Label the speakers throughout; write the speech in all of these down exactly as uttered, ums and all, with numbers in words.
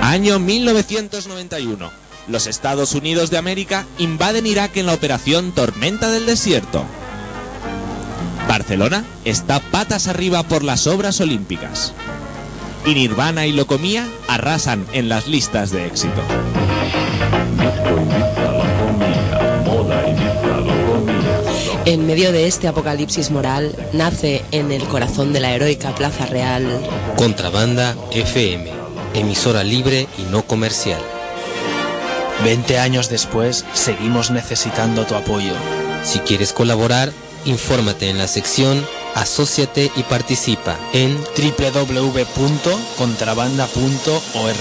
Speaker 1: Año mil novecientos noventa y uno. Los Estados Unidos de América invaden Irak en la operación Tormenta del Desierto. Barcelona está patas arriba por las obras olímpicas. Y Nirvana y Locomía arrasan en las listas de éxito.
Speaker 2: En medio de este apocalipsis moral, nace en el corazón de la heroica Plaza Real
Speaker 3: Contrabanda F M, emisora libre y no comercial.
Speaker 4: Veinte años después, seguimos necesitando tu apoyo.
Speaker 3: Si quieres colaborar, infórmate en la sección Asóciate y participa en
Speaker 4: doble u doble u doble u punto contrabanda punto org.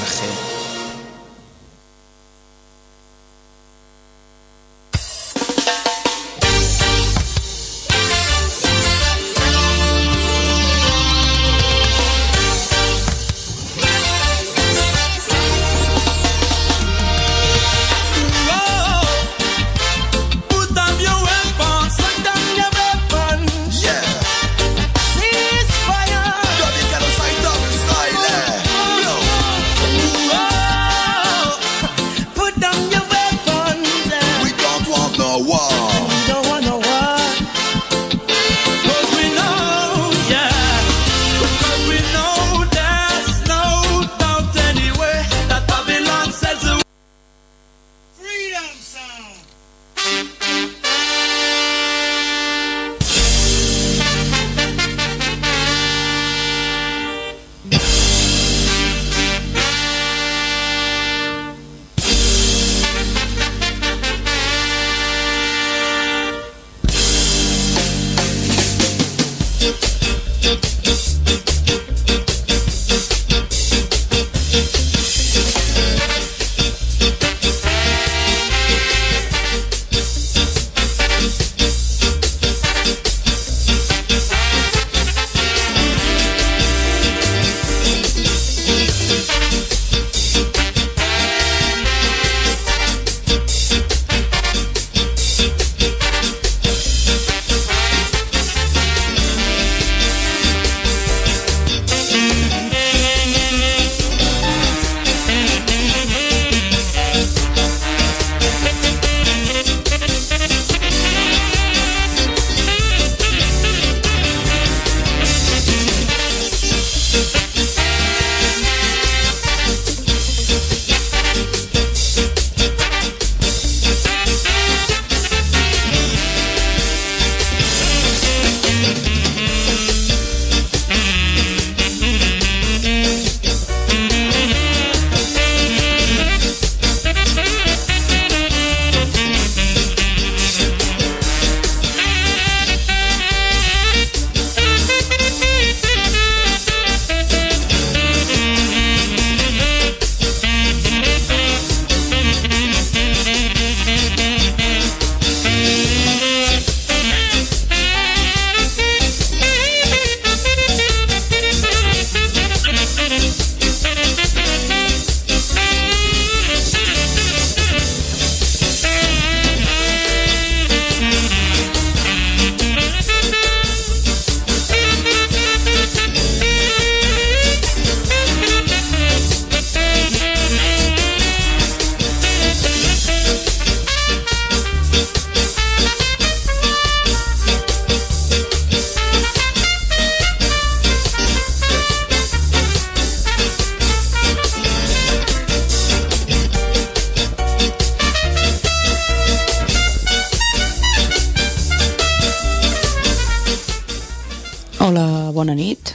Speaker 5: Hola, bona nit.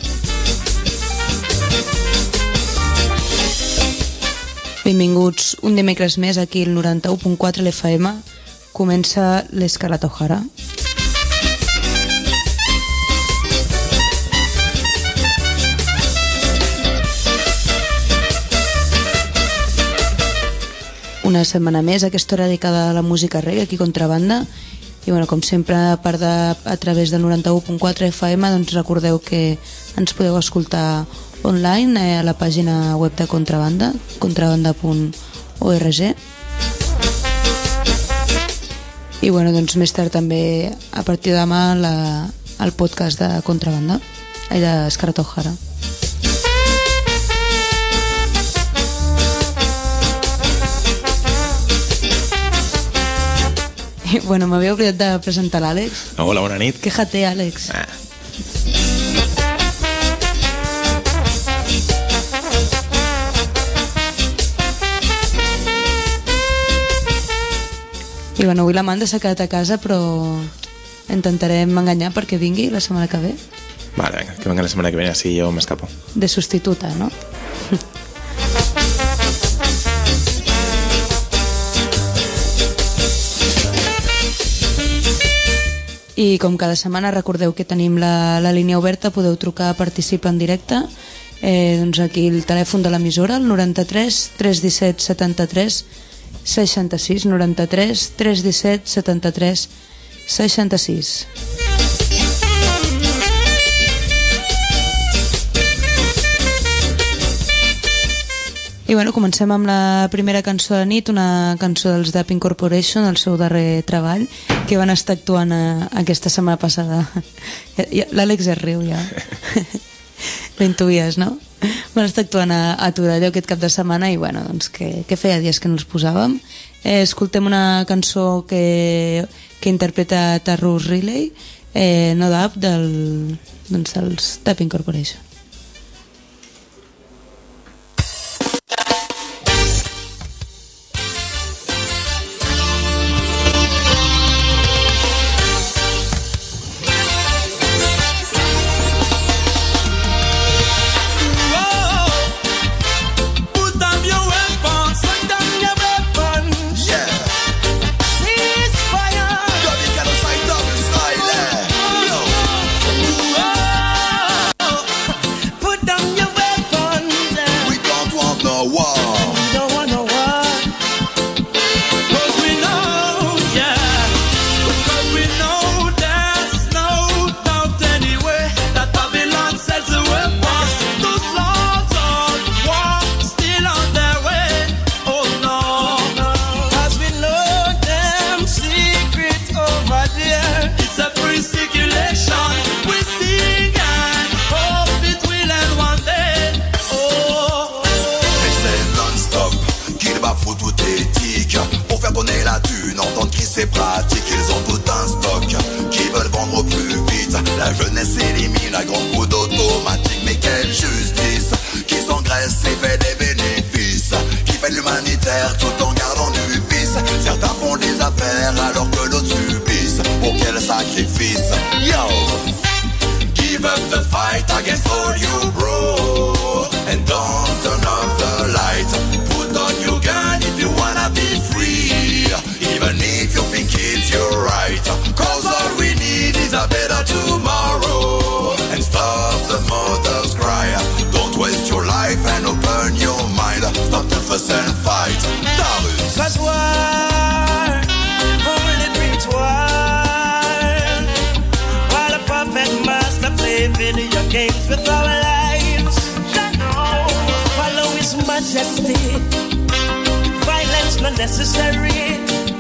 Speaker 5: Benvinguts un dimecres més aquí al noranta-u punt quatre l'F M. Comença l'Escarlata O'Hara. Una setmana més, aquesta hora dedicada a la música reggae, aquí Contrabanda. I bueno, com sempre, a part de a través del noranta-u punt quatre F M, doncs recordeu que ens podeu escoltar online eh, a la pàgina web de Contrabanda, contrabanda punt org. I bueno, doncs més tard també, a partir de demà, la, el podcast de Contrabanda, ai, d'Escarlata O'Hara. I, bueno, m'havia oblidat de presentar l'Àlex.
Speaker 6: Hola, bona nit.
Speaker 5: Quéjate, Àlex.
Speaker 6: Ah.
Speaker 5: I bueno, avui l'Amanda s'ha quedat a casa, però intentarem enganyar perquè vingui la setmana que ve.
Speaker 6: Vale, venga, que venga la semana que viene, así yo me escapo.
Speaker 5: De sustituta, no? I com cada setmana recordeu que tenim la, la línia oberta, podeu trucar a participar en directe. Eh, doncs aquí el telèfon de l'emissora, el noranta-tres tres disset setanta-tres seixanta-sis, noranta-tres tres disset setanta-tres seixanta-sis. I bueno, comencem amb la primera cançó de nit, una cançó dels Dapping Corporation, el seu darrer treball, que van estar actuant a, aquesta setmana passada. L'Àlex es riu ja. L'intuïes, no? Van estar actuant a, a Torelló aquest cap de setmana i bueno, doncs que, que feia dies que no els posàvem. Eh, escoltem una cançó que, que interpreta Tarrus Riley, eh, No Doubt, del, doncs, dels Dapping Corporation.
Speaker 7: C'est pratique, ils ont tout un stock qui veulent vendre au plus vite. La jeunesse élimine à grands coups d'automatique. Mais quelle justice qui s'engraisse et fait des bénéfices, qui fait de l'humanitaire tout en gardant du vice. Certains font des affaires alors que d'autres subissent. Pour quel sacrifice? Yo! Give up the fight against all you bro, and don't turn off the light. Put on your gun if you wanna be free, even if you think it's your right. Cause all we need is a better tomorrow, and stop the mother's cry. Don't waste your life and open your mind. Stop the fuss and fight. Tarus.
Speaker 8: Cause war only brings war, while a puppet master play video games with our lives. Follow his majesty, violence not necessary.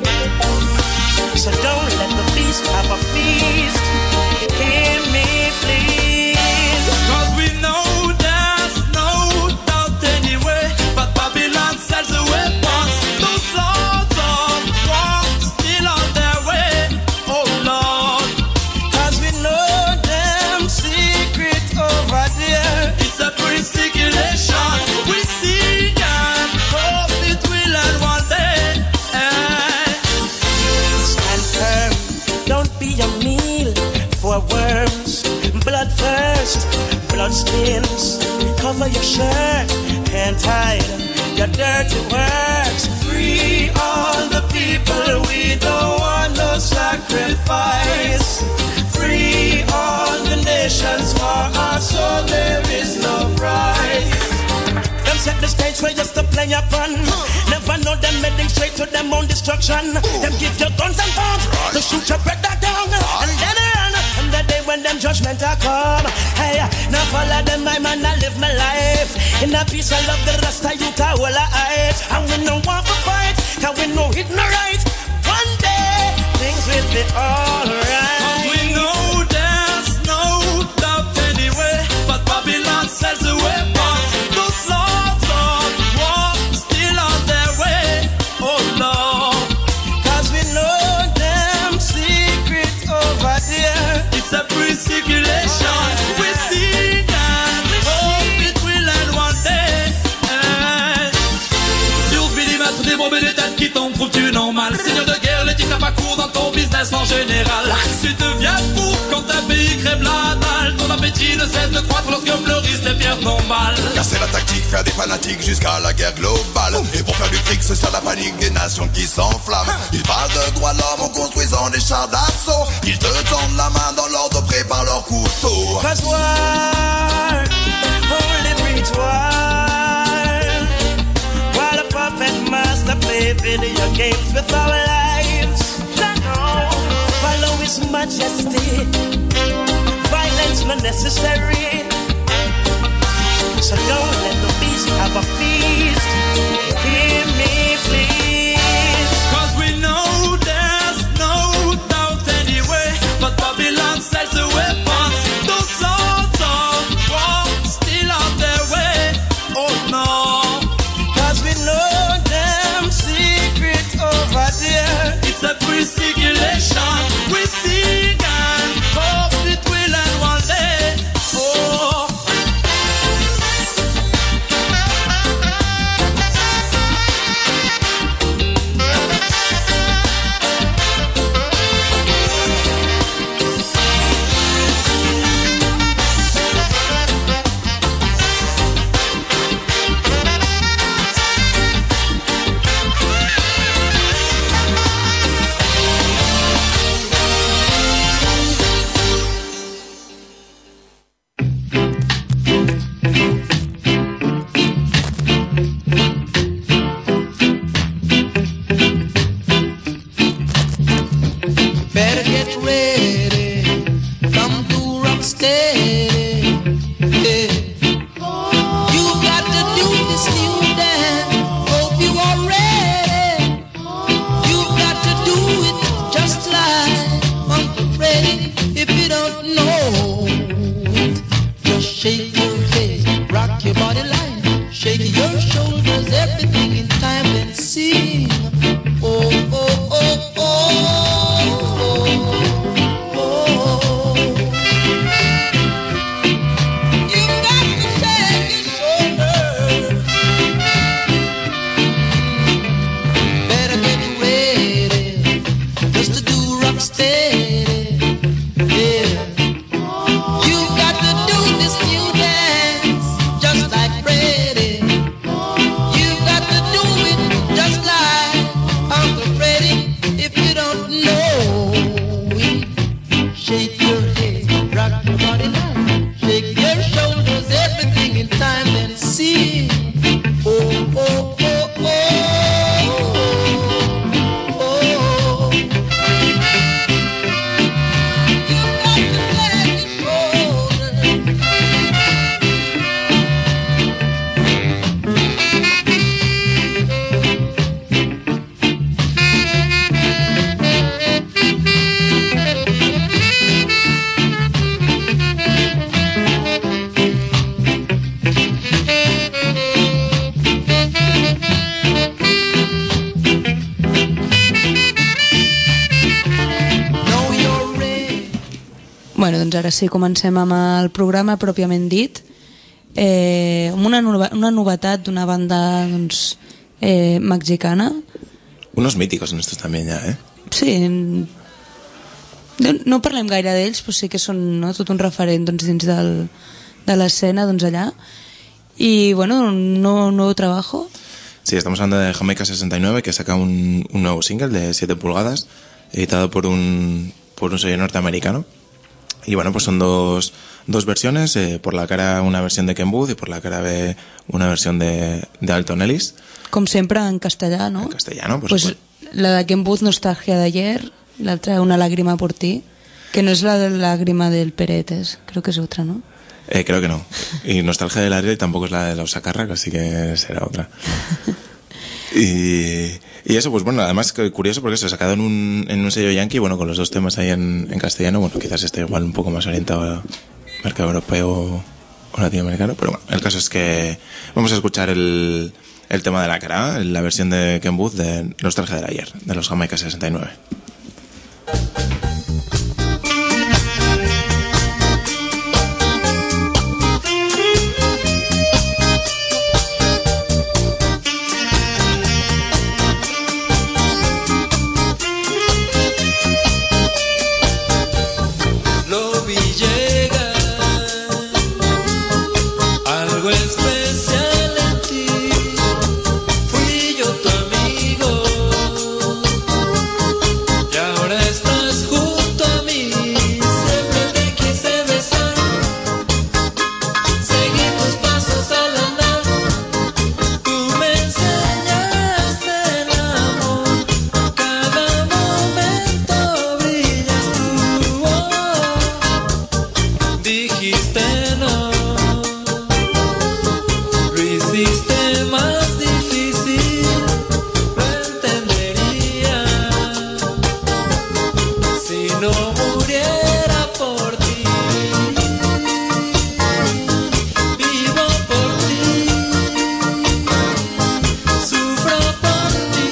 Speaker 8: So don't let the beast have a feast. Hear me please.
Speaker 9: Cause we know there's no doubt anyway, but Babylon sells the weapons. Those lords of war still on their way. Oh Lord.
Speaker 8: Cause we know them secret over there.
Speaker 9: It's a free circulation. We see and hope it will end one day.
Speaker 8: Don't be a meal for worms. Blood thirst, blood stains. Cover your shirt and hide your dirty works. Free all the people, we don't want no sacrifice. Free all the nations, for us so there is no price. Them set the stage for just to play upon. Never know them heading straight to them own destruction. Them give you guns and bombs to shoot your brother down, and then run. And the day when them judgment are come, hey, now follow them, my man, I live my life in a peace. I love the rest of you, all I hate. And we no want to fight, cause we know it no right. One day things will be alright.
Speaker 9: Cause we know there's no doubt anyway, but Babylon sells the weapons. Those lords of war still on their way. Oh Lord.
Speaker 8: Cause we know them
Speaker 9: Seigneur de guerre, les titres à pas court dans ton business en général. Tu deviens fou quand un pays crève la dalle. Ton appétit ne cesse de croître lorsque fleurissent les pierres tombales.
Speaker 7: Car c'est la tactique, faire des fanatiques jusqu'à la guerre globale. Et pour faire du fric, c'est ça la panique des nations qui s'enflamment. Ils parlent de droits de l'homme en construisant des chars d'assaut. Ils te tendent la main dans l'ordre, préparent leur couteau.
Speaker 8: Cause war only breeds war, while a puppet master play video games with our lives. Follow his majesty, violence when necessary. So don't let the beast have a feast. Hear me please.
Speaker 9: Cause we know there's no doubt anyway, but Babylon sells the weapons. Those swords of war still on their way. Oh no.
Speaker 8: Cause we know them secret over there.
Speaker 9: It's a free circulation. We sing and hope it will end one day. Oh.
Speaker 5: Bueno, doncs ara sí, comencem amb el programa pròpiament dit, eh, amb una, nova, una novetat d'una banda doncs, eh, mexicana.
Speaker 6: Unos míticos en estos también ya, ¿eh?
Speaker 5: Sí, no, no parlem gaire d'ells, però sí que són, no, tot un referent doncs, dins del, de l'escena doncs, allà. Y bueno, un nuevo, un nuevo trabajo.
Speaker 6: Sí, estamos hablando de Jamaica sesenta y nueve, que saca un, un nuevo single de siete pulgadas, editado por un, por un sello norteamericano. Y bueno, pues son dos, dos versiones, eh, por la cara una versión de Ken Booth y por la cara B una versión de, de Alton Ellis.
Speaker 5: Com sempre en castellà, ¿no?
Speaker 6: En castellano, por
Speaker 5: pues
Speaker 6: supuesto.
Speaker 5: La de Ken Booth, Nostalgia de ayer, la otra Una lágrima por ti, que no es la de la lágrima del Peretes, creo que es otra, ¿no?
Speaker 6: Eh, creo que no. Y Nostalgia del ayer tampoco es la de los Acarrac, así que será otra. Y, y eso, pues bueno, además curioso porque se ha sacado en un, en un sello yankee, bueno, con los dos temas ahí en, en castellano, bueno, quizás esté igual un poco más orientado al mercado europeo o latinoamericano, pero bueno, el caso es que vamos a escuchar el, el tema de la cara, la versión de Ken Booth de Nostalgia del ayer, de los Jamaica sesenta y nueve.
Speaker 10: especial en ti. Fui yo tu amigo y ahora estás junto a mí. Siempre te quise besar, seguí tus pasos al andar. Tú me enseñaste el amor, cada momento brillas tú. Oh, dijiste no, lo hiciste más difícil, lo entendería si no muriera por ti. Vivo por ti, sufro por ti,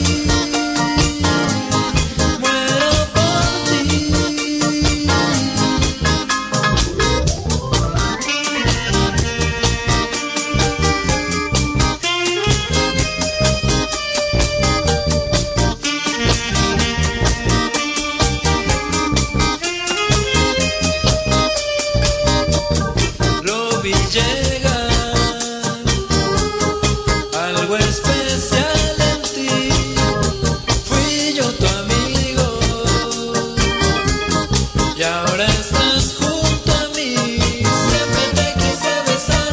Speaker 10: muero por ti. Lo vi llegar, algo especial en ti. Fui yo tu amigo y ahora estás junto a mí. Siempre te quise besar,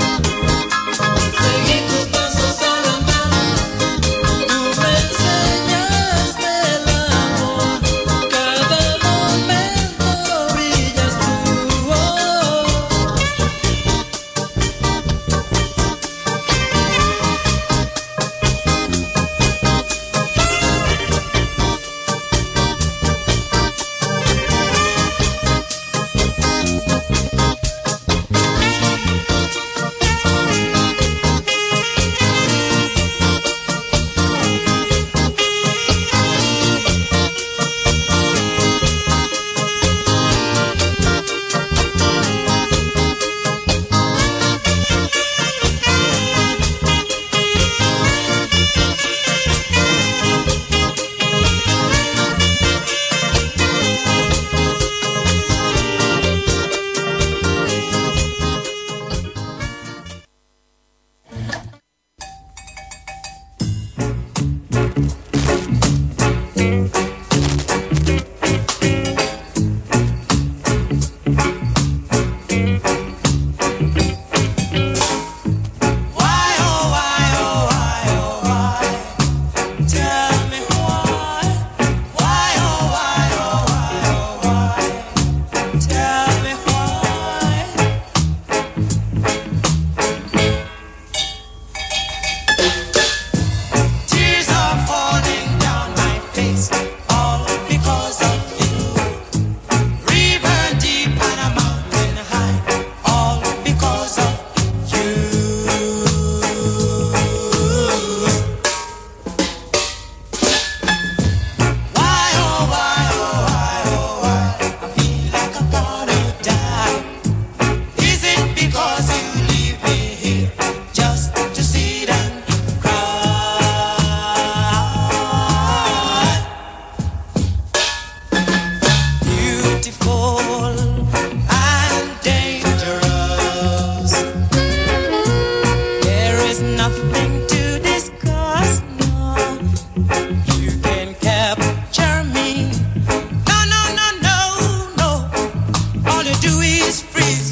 Speaker 10: seguí tus pasos al andar. Tú me enseñaste el amor, cada momento brillas tú. Oh, why, oh, why, oh, why, oh, why? Tell me why. Why, oh, why, oh, why, oh, why? Tell me why. Tears are falling down my face, all because of you. River deep and a mountain high, all because of you. Why, oh, why, oh, why, oh, why? I feel like I'm gonna die. Is it because you leave me here just to sit and cry? Beautiful and dangerous, there is nothing to discuss. No, you can capture me. No, no, no, no, no. All you do is freeze.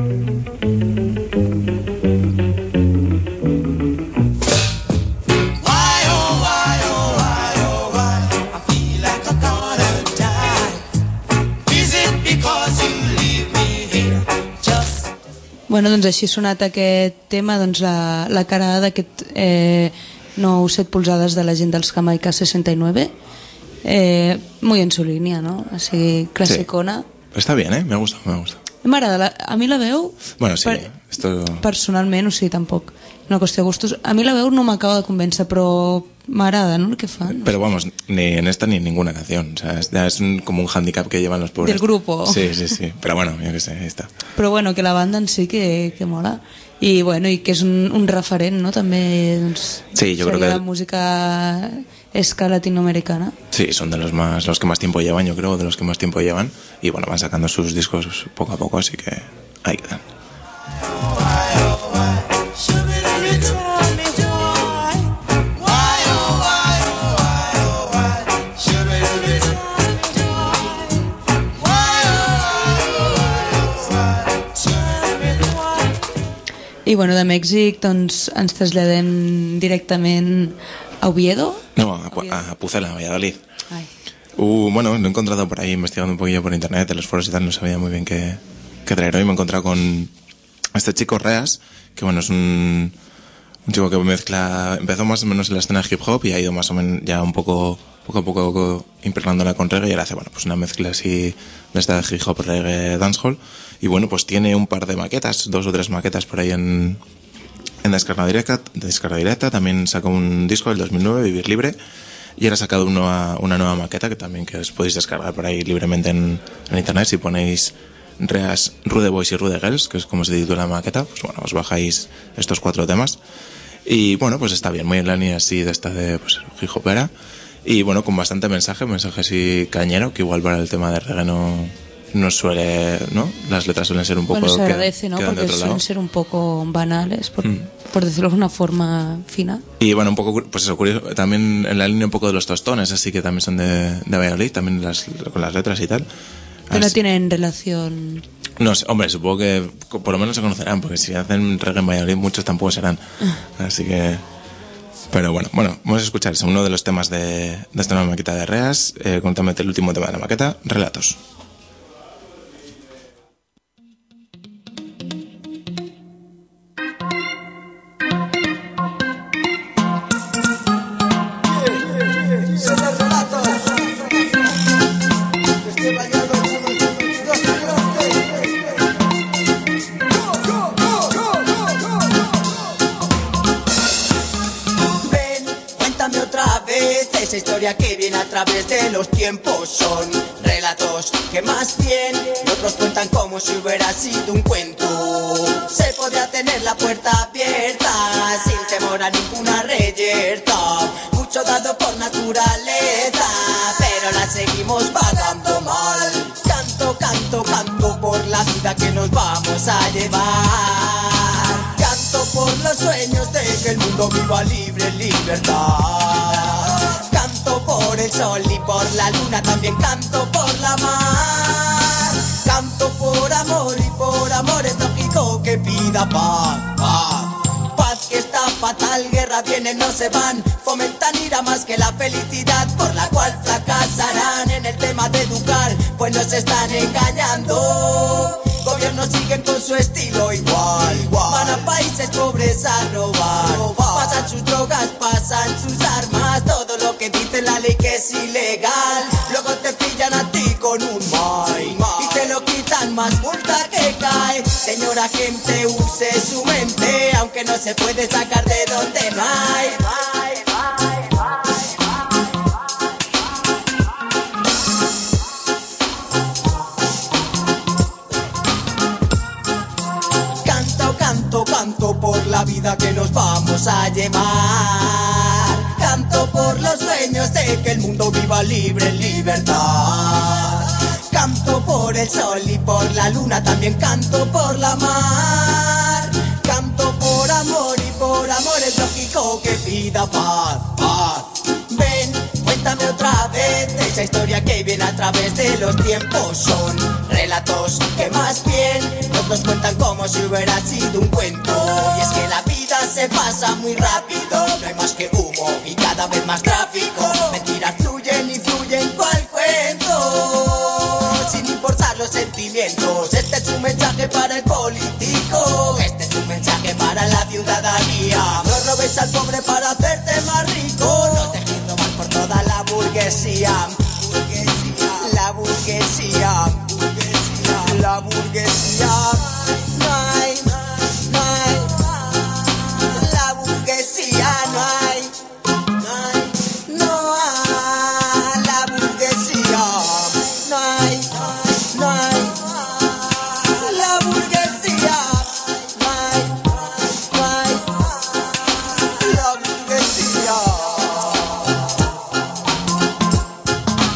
Speaker 10: Why, oh, why, oh, why, oh, why? I feel like I'm gonna die. Is it because you leave me here just
Speaker 5: Bueno, doncs així ha sonat aquest tema, doncs la, la cara A d'aquest eh, nou set polzades de la gent dels Jamaica sesenta y nueve, eh, muy en su línea, ¿no? Así, clasicona.
Speaker 6: Está bien, ¿eh? Me gusta, me gusta.
Speaker 5: M'agrada, la- a mi la veu...
Speaker 6: Bueno, sí,
Speaker 5: per-
Speaker 6: esto...
Speaker 5: Personalment, o sigui, tampoc. Una qüestió de gustos. A mi la veu no m'acaba de convèncer, però m'agrada, ¿no?, el que fan.
Speaker 6: Pero vamos, ni en esta ni en ninguna canción. O sea, es, ya es un- como un handicap que llevan los pobres.
Speaker 5: Del grupo.
Speaker 6: Sí, sí, sí. Pero bueno, yo qué sé, ahí está.
Speaker 5: Però bueno, que la banda en sí que, que mola. I bueno, i que és un, un referent, no?, també, doncs...
Speaker 6: Sí, yo creo
Speaker 5: seria
Speaker 6: que-
Speaker 5: la música ska latinoamericana.
Speaker 6: Sí, son de los más, los que más tiempo llevan, yo creo, de los que más tiempo llevan. Y bueno, van sacando sus discos poco a poco, así que ahí quedan.
Speaker 7: Why, oh, why?
Speaker 5: I bueno, de Mèxic doncs, ens traslladem directament a Oviedo.
Speaker 6: No, a, a Pucela, a Valladolid.
Speaker 5: Ay.
Speaker 6: Uh, bueno, lo he encontrado por ahí investigando un poquillo por internet, en los foros y tal, no sabía muy bien qué, qué traer hoy. Me he encontrado con este chico Reas, que bueno, es un, un chico que mezcla, empezó más o menos en la escena hip hop y ha ido más o menos ya un poco, poco a poco impregnándola con reggae, y ahora hace, bueno, pues una mezcla así de esta hip hop, reggae, dancehall. Y bueno, pues tiene un par de maquetas, dos o tres maquetas por ahí en, en descarga directa, descarga directa. También sacó un disco del dos mil nueve, Vivir Libre, y ahora ha sacado una, una nueva maqueta que también que os podéis descargar por ahí libremente en, en internet. Si ponéis Reas, Rude Boys y Rude Girls, que es como se titula la maqueta, pues bueno, os bajáis estos cuatro temas. Y bueno, pues está bien, muy en la línea así de esta de pues, hip hopera. Y bueno, con bastante mensaje, mensaje así cañero, que igual para el tema de reggae no... no suele, ¿no? Las letras suelen ser un poco...
Speaker 5: Bueno, se agradece,
Speaker 6: que,
Speaker 5: ¿no?
Speaker 6: Porque
Speaker 5: suelen
Speaker 6: lado.
Speaker 5: ser un poco banales, por, mm. por decirlo de una forma fina.
Speaker 6: Y bueno, un poco, pues eso, curioso, también en la línea un poco de los Tostones, así que también son de, de Valladolid, también las, con las letras y tal.
Speaker 5: Que no tienen relación...
Speaker 6: No sé, hombre, supongo que por lo menos se conocerán, porque si hacen reggae en Valladolid muchos tampoco serán. Así que... Pero bueno, bueno, vamos a escuchar uno de los temas de, de esta nueva maqueta de Reas, eh, concretamente el último tema de la maqueta, Relatos.
Speaker 10: Esa historia que viene a través de los tiempos son relatos que más bien otros cuentan como si hubiera sido un cuento. Se podría tener la puerta abierta sin temor a ninguna reyerta, mucho dado por naturaleza, pero la seguimos pagando mal. Canto, canto, canto por la vida que nos vamos a llevar. Canto por los sueños de que el mundo viva libre en libertad. Canto por el sol y por la luna, también canto por la mar. Canto por amor y por amor es lógico que pida paz, paz. Paz que está fatal, guerra viene, no se van. Fomentan ira más que la felicidad, por la cual fracasarán en el tema de educar, pues nos están engañando. Gobiernos siguen con su estilo igual, igual. Van a países pobres a robar, robar. Pasan sus drogas, pasan sus armas, todo lo que dice la ley que es ilegal. Luego te pillan a ti con un mal y te lo quitan, más multa que cae. Señora gente, use su mente, aunque no se puede sacar de donde no hay. Canto por la vida que nos vamos a llevar. Canto por los sueños de que el mundo viva libre en libertad. Canto por el sol y por la luna, también canto por la mar. Canto por amor y por amor es lógico que pida paz, paz. Ven, cuéntame otra vez esa historia que viene a través de los tiempos. Son relatos que más bien otros cuentan como si hubiera sido un cuento. Y es que la vida se pasa muy rápido, no hay más que humo y cada vez más tráfico. Mentiras fluyen y fluyen cual cuento, sin importar los sentimientos. Este es un mensaje para el político, este es un mensaje para la ciudadanía. No robes al pobre para hacerte más rico, no te dejes robar por toda la burguesía. Burguesía, la burguesía, burguesía, la burguesía. No hay, no hay, la burguesía no hay, no hay, no hay, la burguesía no hay, no hay, la burguesía no hay, no hay, la burguesía.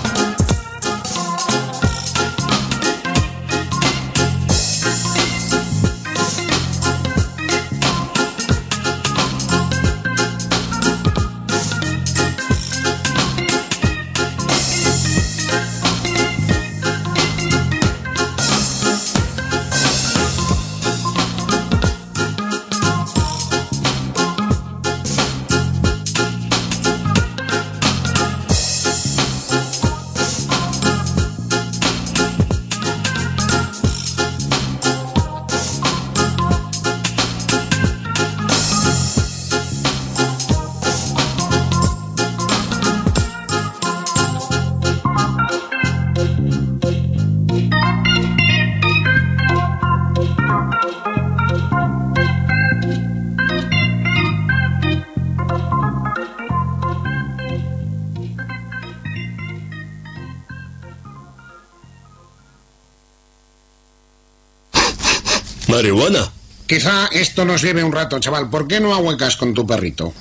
Speaker 11: marihuana.
Speaker 12: Quizá esto nos lleve un rato, chaval. ¿Por qué no ahuecas con tu perrito?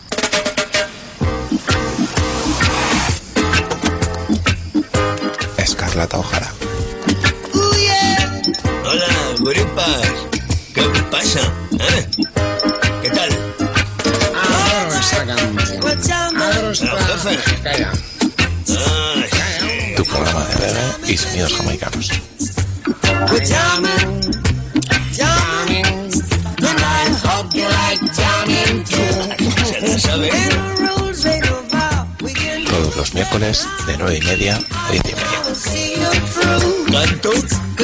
Speaker 6: Escarlata O'Hara.
Speaker 11: Hola, Guripas. ¿Qué pasa? ¿Eh? ¿Qué tal?
Speaker 12: Adoro esta canción. Adoro esta... Calla.
Speaker 6: Tu programa de reggae y sonidos jamaicanos. Todos los miércoles de nueve y media a diez y media.
Speaker 11: ¿Tanto?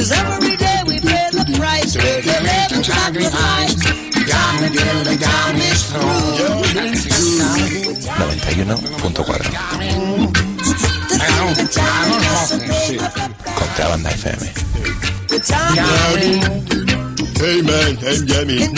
Speaker 6: noventa y uno punto cuatro. Contrabanda F M.
Speaker 11: Hey man, I'm Yami.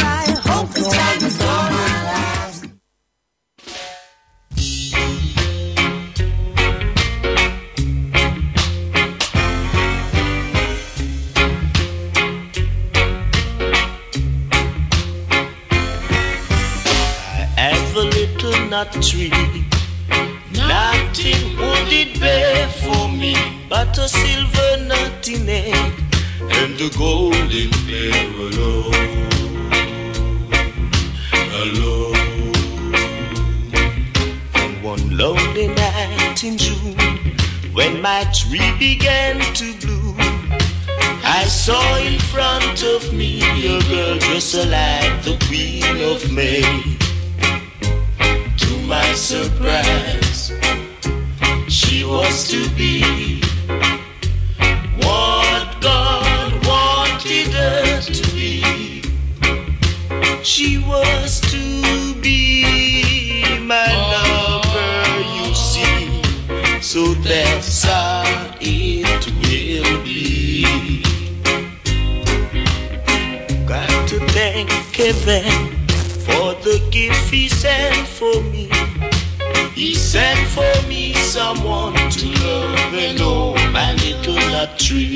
Speaker 9: Nut tree, nothing would it bear for me but a silver nut in egg and the golden bear alone, alone. And one lonely night in June, when my tree began to bloom, I saw in front of me a girl just like the Queen of May. My surprise, she was to be what God wanted her to be. She was to be my lover, you see. So that's how it will be. Got to thank Kevin for the gift he sent for me. He sent for me someone to love and know my little nut tree.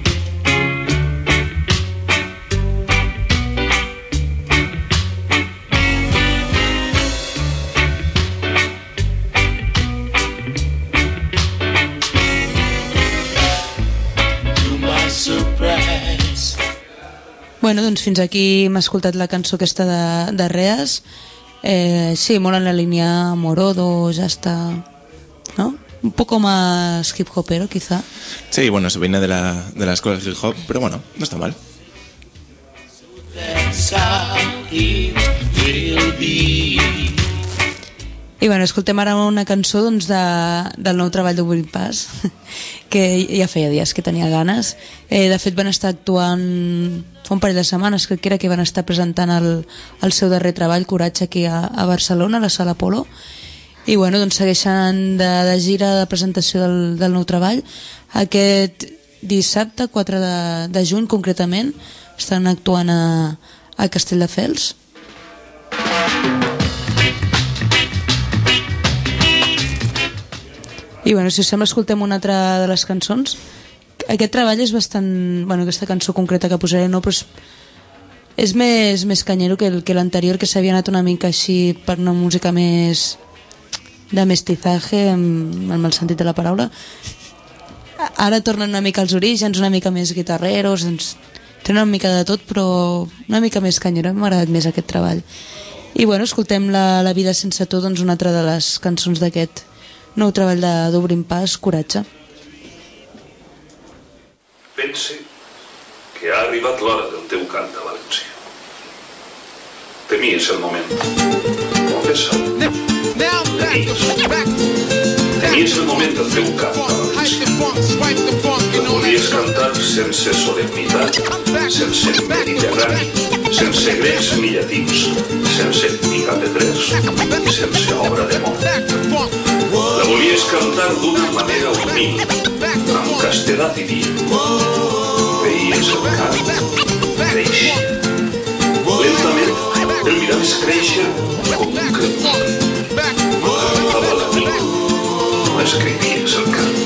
Speaker 9: To my surprise.
Speaker 5: Bueno, doncs fins aquí hem escoltat la cançó aquesta de, de Reas. Eh, sí, molt en la línea Morodo, ya está, ¿no? Un poco más hip hopero, quizá.
Speaker 6: Sí, bueno, se viene de la, de la escuela de hip hop, pero bueno, no está mal.
Speaker 5: I bueno, escoltem ara una cançó doncs, de, del nou treball d'Obrim Pas, que ja feia dies que tenia ganes. Eh, de fet van estar actuant fa un parell de setmanes, crec que era que van estar presentant el, el seu darrer treball, Coratge, aquí a, a Barcelona, a la Sala Polo. I bueno, doncs segueixen de, de gira de presentació del, del nou treball. Aquest dissabte, quatre de, de juny concretament, estan actuant a, a Castelldefels. I bueno, si us sembla escoltem una altra de les cançons. Aquest treball és bastant... Bueno, aquesta cançó concreta que posaré no, però és, és més, més canyero que, el, que l'anterior, que s'havia anat una mica així per una música més de mestizaje, en, en el sentit de la paraula. Ara tornen una mica als orígens, una mica més guitarreros, ens, tenen una mica de tot, però una mica més canyero. M'ha agradat més aquest treball. I bueno, escoltem la, la vida sense tu, doncs una altra de les cançons d'aquest nou treball d'Obrim Pas, Coratge.
Speaker 13: Pense que ha arribat l'hora del teu cant de València. Temies el moment. Confessa-ho. Temies el moment del teu cant de València. El volies cantar sense solemnitat, sense mediterrani, sense grecs ni llatins, sense ni catedrers, sense obra de món. La volies cantar d'una manera humil, amb castedat i dia. Veies el cant créixer. Lentament el miraves créixer com un crepuscle. Cantava la nit, no escrivies el cant.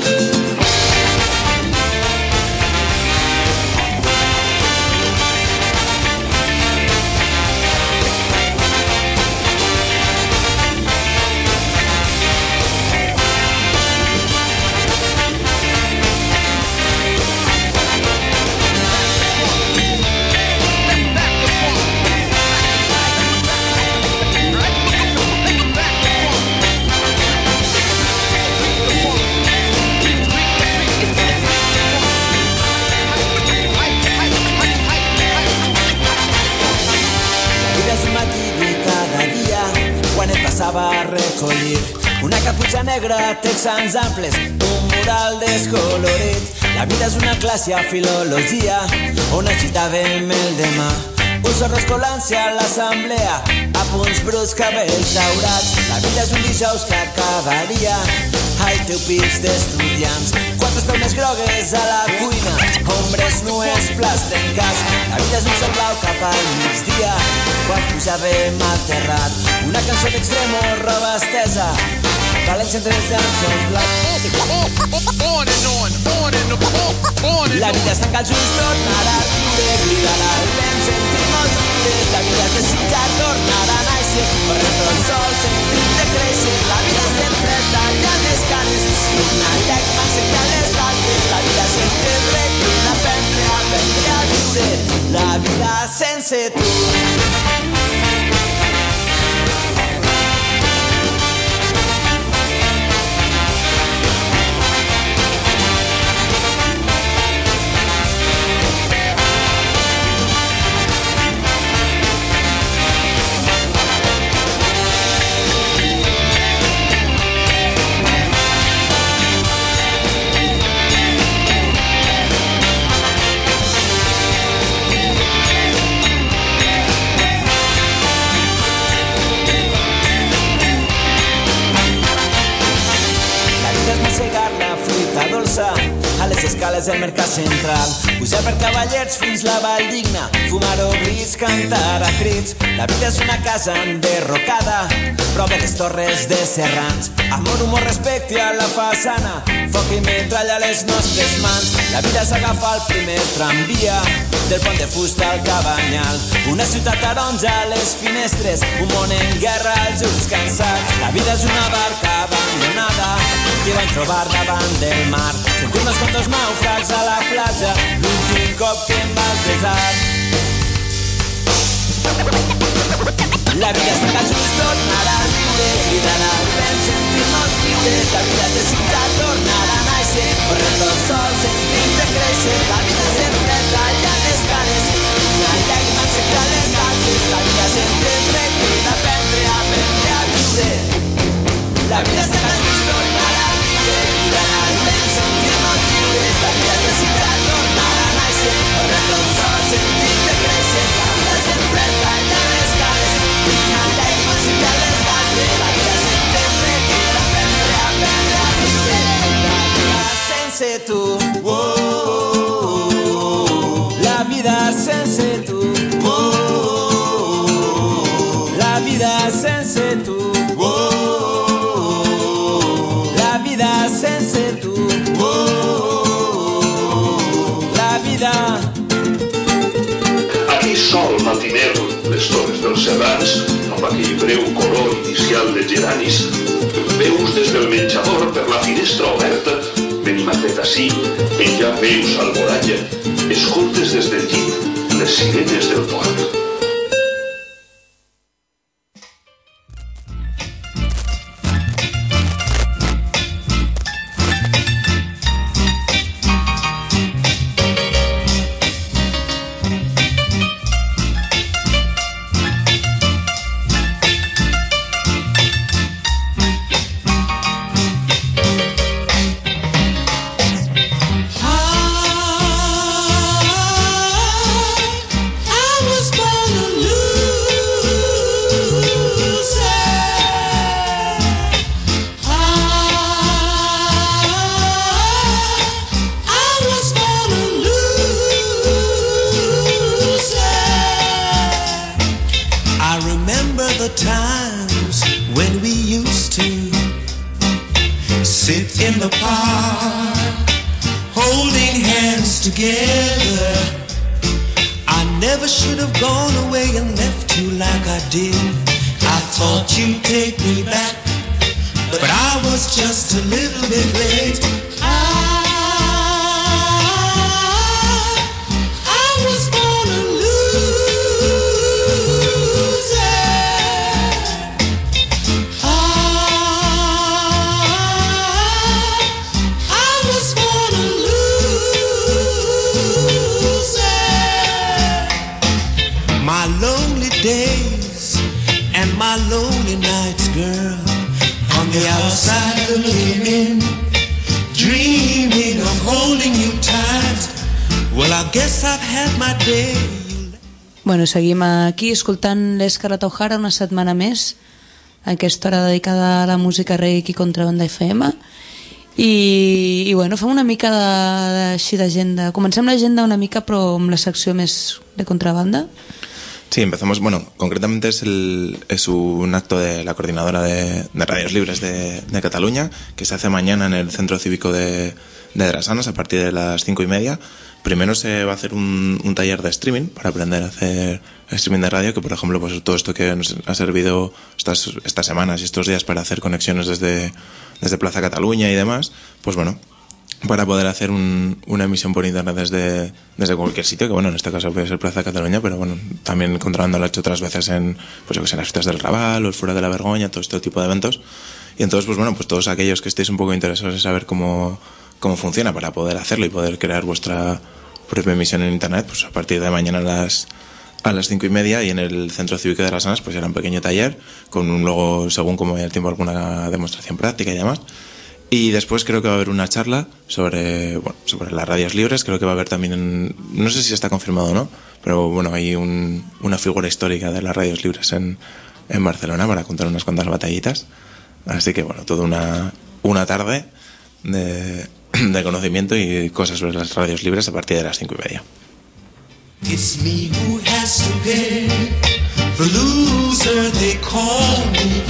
Speaker 14: passava a recollir. Una caputxa negra, texans amples, un mural descolorit. La vida és una classe a filologia on agitàvem el demà. Un zorro escolant-se a l'assemblea, a punts bruts, cabells daurats. La vida és un dijous que acabaria al teu pis d'estudiants. Quatre espelmes grogues a la cuina, ombres nues, plats trencats. La vida és un cel blau cap al migdia, quan pujàvem al terrat. Una cançó d'extremo, roba estesa, València entre els llançons blancs. La vida és tancar els ulls, tornar a riure, cridar al vent, sentir-nos lliures. La vida és desitjar, tornar a nàixer, corrent el sol, sentir-te créixer. La vida és sempre tallant les canes, una llàgrima ensenyar les galtes. La vida sempre requint, aprendre, aprendre a viure. La vida sense tu. A les escales del mercat central, pujar per cavallets fins la Vall Digna, fumar oblis, cantar a crits. La vida és una casa enderrocada, prop de les torres de Serrans. Amor, humor, respecte a la façana, foc i metralla a les nostres mans. La vida és agafar el primer tramvia, del pont de fusta al Cabanyal. Una ciutat taronja a les finestres, un món en guerra als ulls cansats. La vida és una barca abandonada que vam trobar davant del mar. Sentim-nos com dos nàufrags a la platja, l'últim cop que em vas besar. La vida és tancar els ulls, tornar a riure, cridar al vent, sentir-nos lliures. La vida és desitjar, tornar a nàixer, corrent el sol, sentir-te créixer. La vida sempre tallant les canes, una llàgrima ensenyar les galtes. La vida sempre requint, aprendre, aprendre a viure. La vida és tancar els ulls, tornar a riure, cridar al vent, sentir-nos lliures. La vida és desitjar, tornar a nàixer, corrent el sol, sentir-te créixer. La vida sempre tallant les canes, una llàgrima ensenyar les galtes. La vida sempre requint, aprendre, aprendre a viure. La vida sense tu, la vida sense tu, la vida sense tu, la vida sense tu, la vida.
Speaker 13: Aquí sol matiner, les torres dels serrans, amb aquell breu color inicial de geranis, veus des del menjador per la finestra oberta, Benimatet ací, menjar veus al voralla, escoltes des del llit les sirenes del port.
Speaker 10: My lonely days and my lonely nights, girl. On the outside looking in, dreaming of holding you tight. Well, I guess I've had my day.
Speaker 5: Bueno, seguim aquí escoltant l'Scarlett O'Hara una setmana més, aquesta hora dedicada a la música reggae aquí Contrabanda F M. I, i bueno, fem una mica de, de, així d'agenda. Comencem l'agenda una mica, però amb la secció més de contrabanda.
Speaker 6: Sí, empezamos, bueno, concretamente es, el, es un acto de la coordinadora de, de Radios Libres de, de Cataluña, que se hace mañana en el Centro Cívico de, de Drasanas a partir de las cinco y media. Primero se va a hacer un, un taller de streaming para aprender a hacer streaming de radio, que por ejemplo pues todo esto que nos ha servido estas, estas semanas y estos días para hacer conexiones desde, desde Plaza Cataluña y demás, pues bueno, para poder hacer un, una emisión por internet desde, desde cualquier sitio, que bueno, en este caso puede ser Plaza Cataluña, pero bueno, también Contrabanda lo ha hecho otras veces en, pues yo que sé, en las fiestas del Raval o el Fura de la Vergoña, todo este tipo de eventos. Y entonces, pues bueno, pues todos aquellos que estéis un poco interesados en saber cómo cómo funciona para poder hacerlo y poder crear vuestra propia emisión en internet, pues a partir de mañana a las a las cinco y media, y en el Centro Cívico de Drasanas pues era un pequeño taller con un luego, según como haya el tiempo, alguna demostración práctica y demás. Y después creo que va a haber una charla sobre, bueno, sobre las radios libres. Creo que va a haber también, en, no sé si está confirmado o no, pero bueno, hay un, una figura histórica de las radios libres en, en Barcelona para contar unas cuantas batallitas. Así que bueno, toda una, una tarde de, de conocimiento y cosas sobre las radios libres a partir de las cinco y media.
Speaker 10: It's me who has to pay, the loser they call me.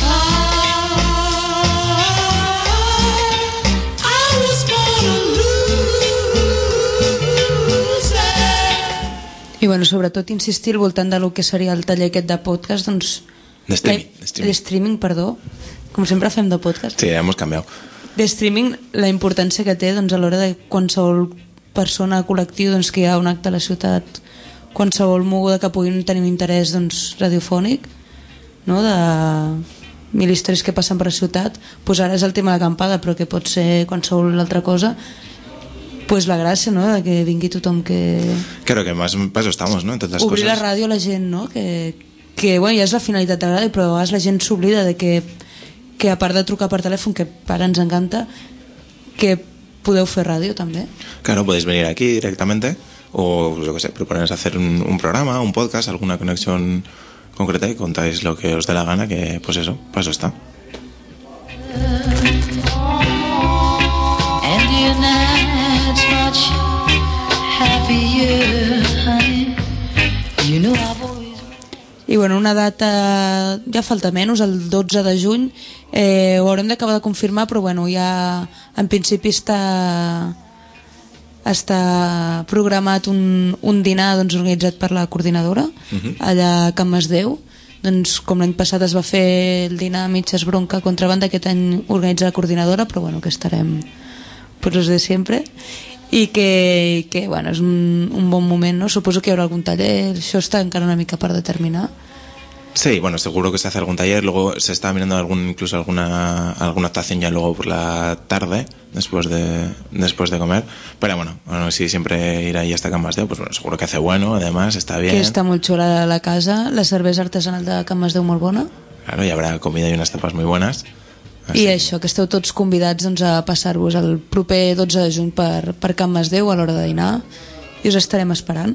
Speaker 5: I bueno, sobretot insistir al voltant de lo que seria el taller aquest de podcast, doncs...
Speaker 6: De streaming.
Speaker 5: De streaming, de streaming perdó. Com sempre fem de podcast.
Speaker 6: Sí, hemos cambiado.
Speaker 5: De streaming, la importància que té doncs, a l'hora de qualsevol persona, col·lectiu, doncs, que hi ha un acte a la ciutat, qualsevol moguda que puguin tenir un interès doncs, radiofònic, no? De mil històries que passen per la ciutat, doncs ara és el tema de l'acampada, però que pot ser qualsevol altra cosa. Pues la gràcia, ¿no? De que vingui tothom que...
Speaker 6: Claro, que más paso estamos, ¿no? En todas las
Speaker 5: obrir
Speaker 6: cosas.
Speaker 5: la ràdio a la gent, no? Que, que bueno, ja és la finalitat de la ràdio, però a vegades la gent s'oblida de que, que a part de trucar per telèfon, que ara ens encanta, que podeu fer ràdio també.
Speaker 6: Claro, podéis venir aquí directamente o, yo qué sé, proponeros hacer un, un programa, un podcast, alguna conexión concreta y contáis lo que os dé la gana, que pues eso, paso está.
Speaker 15: And you're not much happier, honey. You know I've always...
Speaker 5: I bueno, una data, ja falta menys, el dotze de juny, eh, ho haurem d'acabar de confirmar, però bueno, ja en principi està, està programat un, un dinar doncs, organitzat per la coordinadora, uh-huh. allà a Can Masdeu. Doncs, com l'any passat es va fer el dinar a mitges bronca Contrabanda, aquest any organitza la coordinadora, però bueno, que estarem pues los de sempre, i que, que bueno, és un, un bon moment, ¿no? Suposo que hi haurà algun taller, això està encara una mica per determinar.
Speaker 6: Sí, bueno, seguro que se hace algún taller, luego se está mirando algún, incluso alguna alguna actuación ya luego por la tarde, después de después de comer, pero bueno, bueno si siempre ir ahí hasta Can Masdeu, pues bueno, seguro que hace bueno, además, está bien.
Speaker 5: Que està molt xula la casa, la cervesa artesanal de Can Masdeu molt bona.
Speaker 6: Claro, y habrá comida y unas tapas muy buenas.
Speaker 5: Así. I això, que esteu tots convidats doncs, a passar-vos el proper dotze de juny per, per Can Masdeu a l'hora de dinar, i us estarem esperant.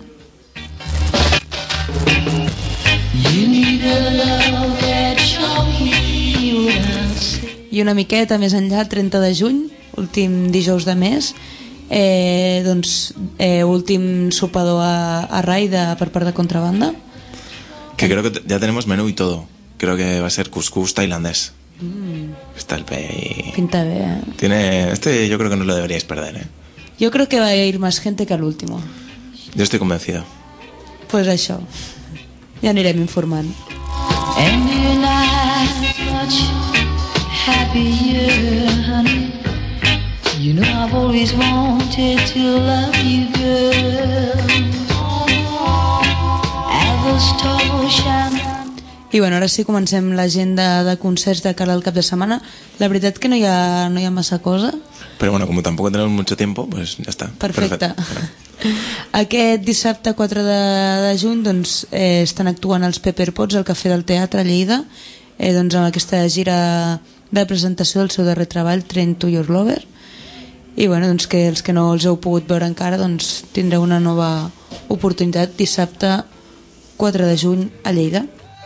Speaker 5: I una miqueta més enllà, trenta de juny, últim dijous de mes, eh, doncs, eh, últim sopador a, a Rai de, per part de Contrabanda.
Speaker 6: Que creo que ya tenemos menú y todo. Creo que va a ser couscous tailandés.
Speaker 5: Mm.
Speaker 6: Está el pe y...
Speaker 5: Pinta bé, eh?
Speaker 6: Tiene... Este yo creo que no lo deberíais perder, ¿eh?
Speaker 5: Yo creo que va a ir más gente que al último.
Speaker 6: Yo estoy convencido.
Speaker 5: Pues això, ja anirem informant.
Speaker 15: And you're not much happier, honey. You know I've always wanted to love you, girl. At the store shine.
Speaker 5: I bueno, ara sí comencem l'agenda de concerts de cara al cap de setmana. La veritat que no hi ha, no hi ha massa cosa.
Speaker 6: Pero bueno, como tampoco tenemos mucho tiempo, pues ya está.
Speaker 5: Perfecte.
Speaker 6: Perfecte.
Speaker 5: Aquest dissabte quatre de, de juny doncs, eh, estan actuant els Pepperpots al Cafè del Teatre a Lleida, eh, doncs, amb aquesta gira de presentació del seu darrer treball, Train to Your Lover, i bueno, doncs, que els que no els heu pogut veure encara doncs, tindreu una nova oportunitat dissabte quatre de juny a Lleida.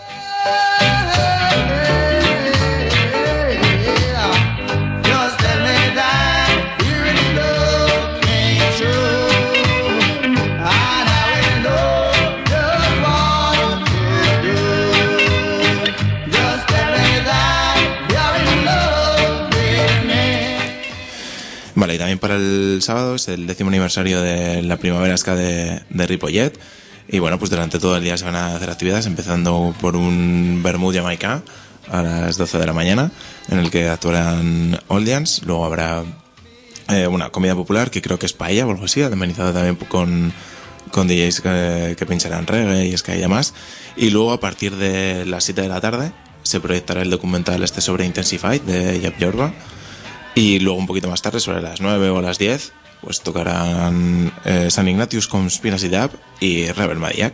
Speaker 6: Vale, y también para el sábado es el décimo aniversario de la Primaveresca de, de Ripollet. Y bueno, pues durante todo el día se van a hacer actividades, empezando por un vermut jamaicà a las doce de la mañana, en el que actuarán Oldians. Luego habrá eh, una comida popular, que creo que es paella o algo así, amenizado también con, con D Js que, que pincharán reggae y ska y demás. Y luego a partir de las siete de la tarde se proyectará el documental este sobre Intensified de Jap Jorba. Y luego un poquito más tarde, sobre las nueve o las diez, pues tocarán eh, San Ignatius Conspiracy Dub y Rebel Madiac.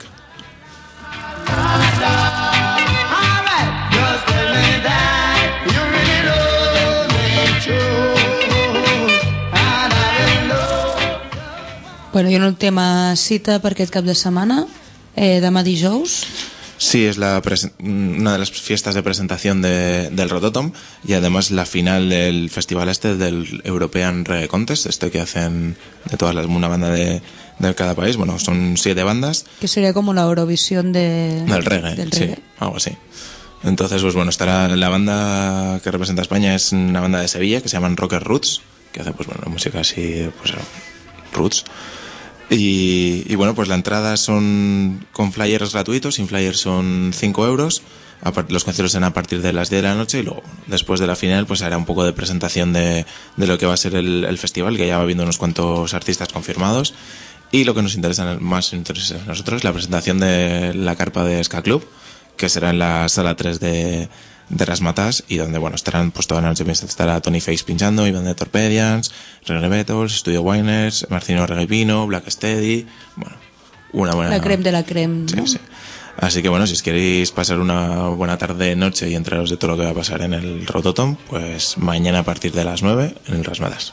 Speaker 5: Bueno, i un última cita per aquest cap de setmana, eh, demà dijous.
Speaker 6: Sí, es la una de las fiestas de presentación de, del Rototom, y además la final del festival este del European Reggae Contest, este que hacen de todas las, una banda de, de cada país. Bueno, son siete bandas.
Speaker 5: Que sería como la Eurovisión de,
Speaker 6: del reggae,
Speaker 5: del reggae.
Speaker 6: Sí, algo así. Entonces, pues bueno, estará la banda que representa a España, es una banda de Sevilla que se llaman Rocker Roots, que hace pues bueno, música así, pues roots. Y, y bueno, pues la entrada son con flyers gratuitos, sin flyers son cinco euros. Los conciertos serán a partir de las diez de la noche, y luego después de la final pues hará un poco de presentación de, de lo que va a ser el, el festival, que ya va viendo unos cuantos artistas confirmados. Y lo que nos interesa más interesa a nosotros es la presentación de la carpa de Ska Club, que será en la sala tres de, de Rasmatas, y donde bueno estarán pues toda la noche. Estará Tony Face pinchando, Iván de Torpedians, Reggae Battles, Studio Winers, Marcino Reggae Pino, Black Steady, bueno, una buena...
Speaker 5: La creme de la creme, ¿no?
Speaker 6: Sí, sí. Así que bueno, si os queréis pasar una buena tarde, noche y enteraros de todo lo que va a pasar en el Rototom, pues mañana a partir de las nueve en el Rasmatas.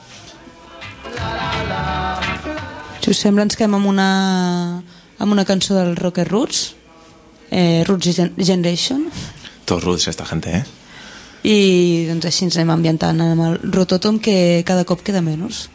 Speaker 5: Si us sembla, ens quedem amb una, amb una cançó del Rocker Roots, eh, Roots Generation.
Speaker 6: Todos roots esta gente, eh?
Speaker 5: I doncs així ens anem ambientant amb el Rototom, que cada cop queda menys.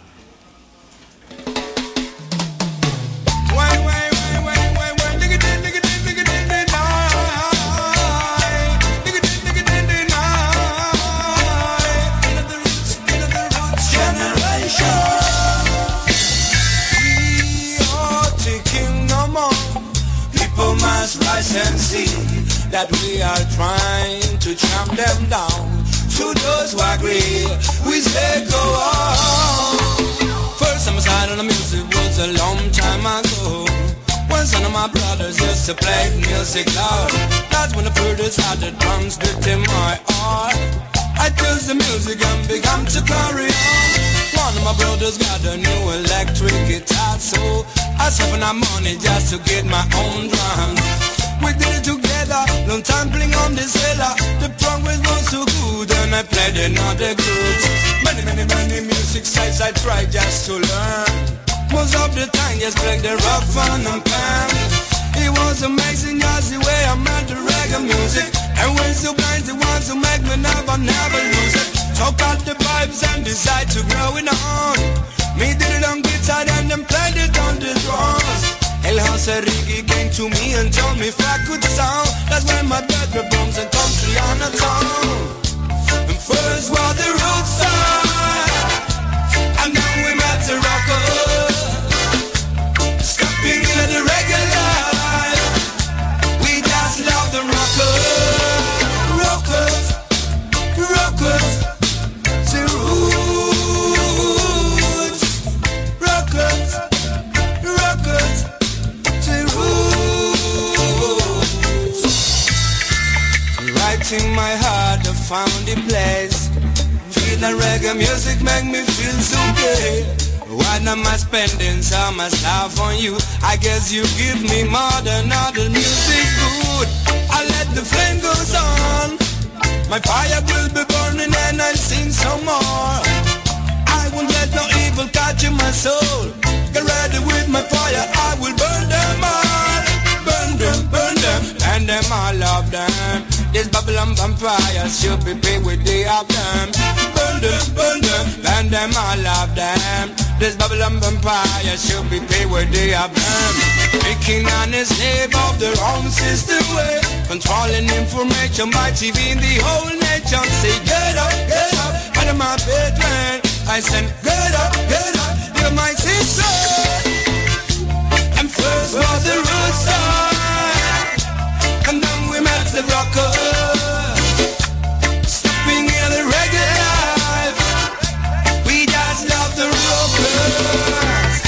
Speaker 9: And see that we are trying to tramp them down. To those who agree, we say go on. First time I started on the music was a long time ago, when some of my brothers used to play music loud. That's when the first had the drums bit in my heart. I chose the music and began to carry on. One of my brothers got a new electric guitar, so I saved my money just to get my own drums. We did it together, long time playing on the cellar. The progress was so good and I played in other groups. Many, many, many music sites I tried just to learn. Most of the time just played the rock, fun and pan. It was amazing just the way I met the reggae music. And when so blind it was to make me never, never lose it. Talk out the vibes and decide to grow it on. Me did it on guitar and then played it on the drums. El Jose Ricky came to me and told me if I could sound. That's when my dad drums and country on the town. And first was the roadside, and then we met the rockers. Stepping into the regular life, we just love the rockers. Rockers, rockers, the roots. Rockers, rockers. Right in my heart I found a place. Feel the reggae music make me feel so good. Why am I spending so much love on you? I guess you give me more than all the music good. I let the flame goes on. My fire will be burning and I'll sing some more. I won't let no evil catch in my soul. Get ready with my fire, I will burn them all. Burn them, burn them, and them I love them. This Babylon vampire should be paid with the of them. Burn them, burn them, and them I love them. This Babylon vampire should be paid with the of them. Making honest slave of their own system way. Controlling information by T V in the whole nation. Say get up, get up, out of my bedroom. I said get up, get up, you're my sister. And first was the rooster, and then we met the rocker. Stepping in the reggae life, we just love the rockers.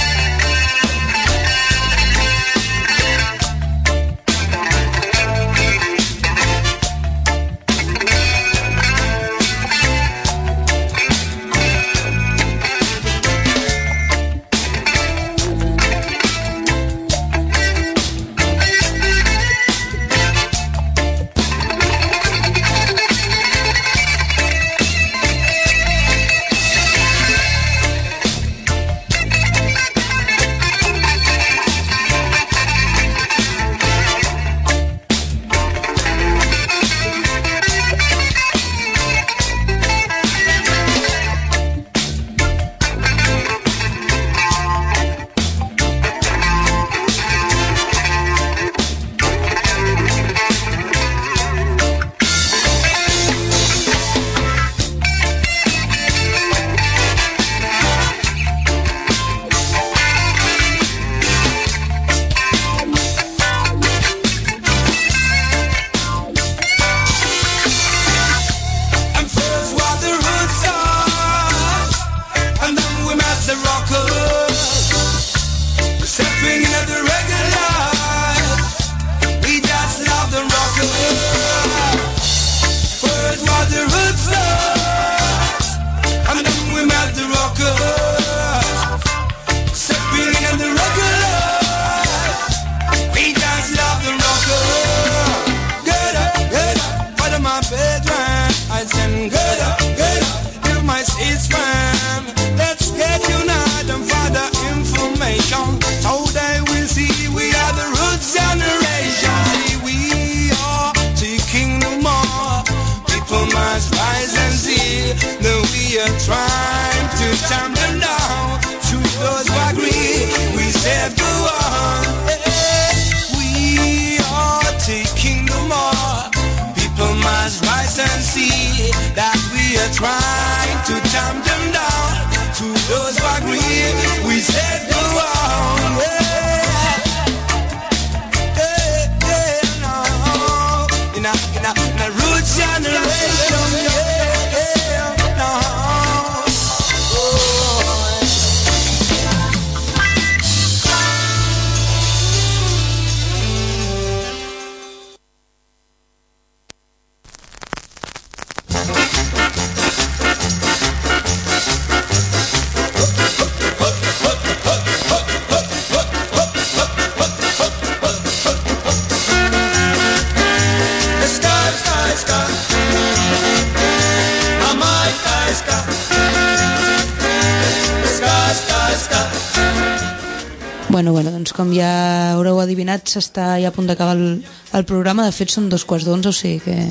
Speaker 5: Bueno, bueno, doncs com ja haureu adivinat, s'està ja a punt d'acabar el, el programa. De fet, són dos quarts d'onze, o sigui que...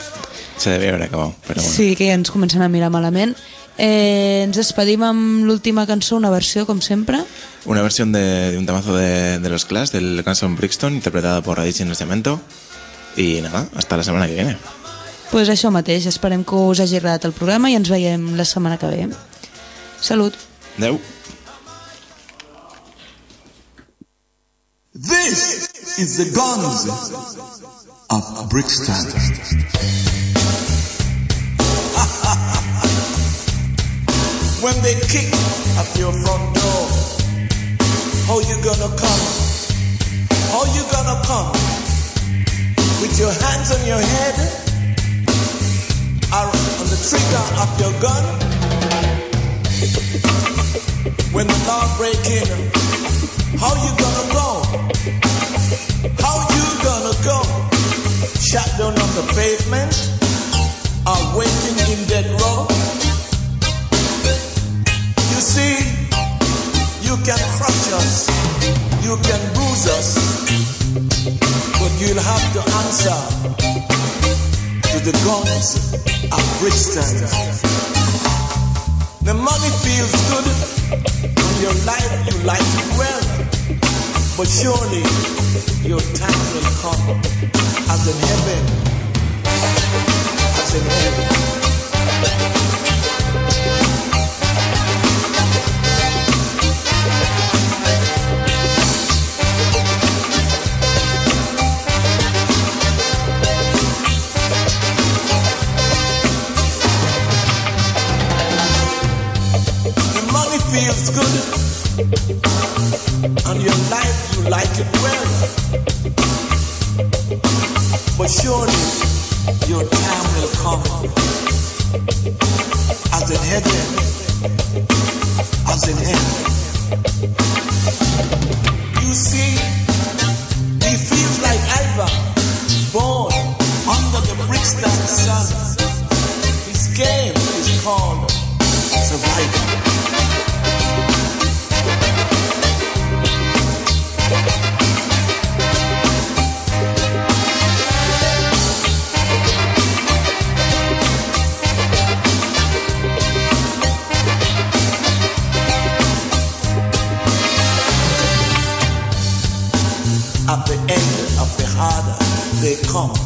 Speaker 6: Se devia haver acabat, però bueno.
Speaker 5: Sí, que ja ens comencen a mirar malament. Eh, ens despedim amb l'última cançó, una versió, com sempre.
Speaker 6: Una versión de, de un temazo de, de los Clash, del Canson Brixton, interpretada por Radici en el Cemento. Y nada, hasta la semana que viene.
Speaker 5: Pues això mateix, esperem que us hagi agradat el programa i ens veiem la setmana que ve. Salut.
Speaker 6: Adeu.
Speaker 16: This is the guns of Brixton.
Speaker 17: When they kick at your front door, how you gonna come? How you gonna come? With your hands on your head or on the trigger of your gun? When the law break in, how you gonna go? How you gonna go? Shot down on the pavement, or waiting in dead row? You see, you can crush us, you can bruise us, but you'll have to answer to the guns of Brixton. The money feels good, and your life you like it well, but surely your time will come, as in heaven, as in heaven. Feels good, and your life you like it well, but surely your time will come, as in heaven, as in heaven. You see, he feels like Ivan, born under the Brixton sun. His game is called survival. At the end of the hard they come,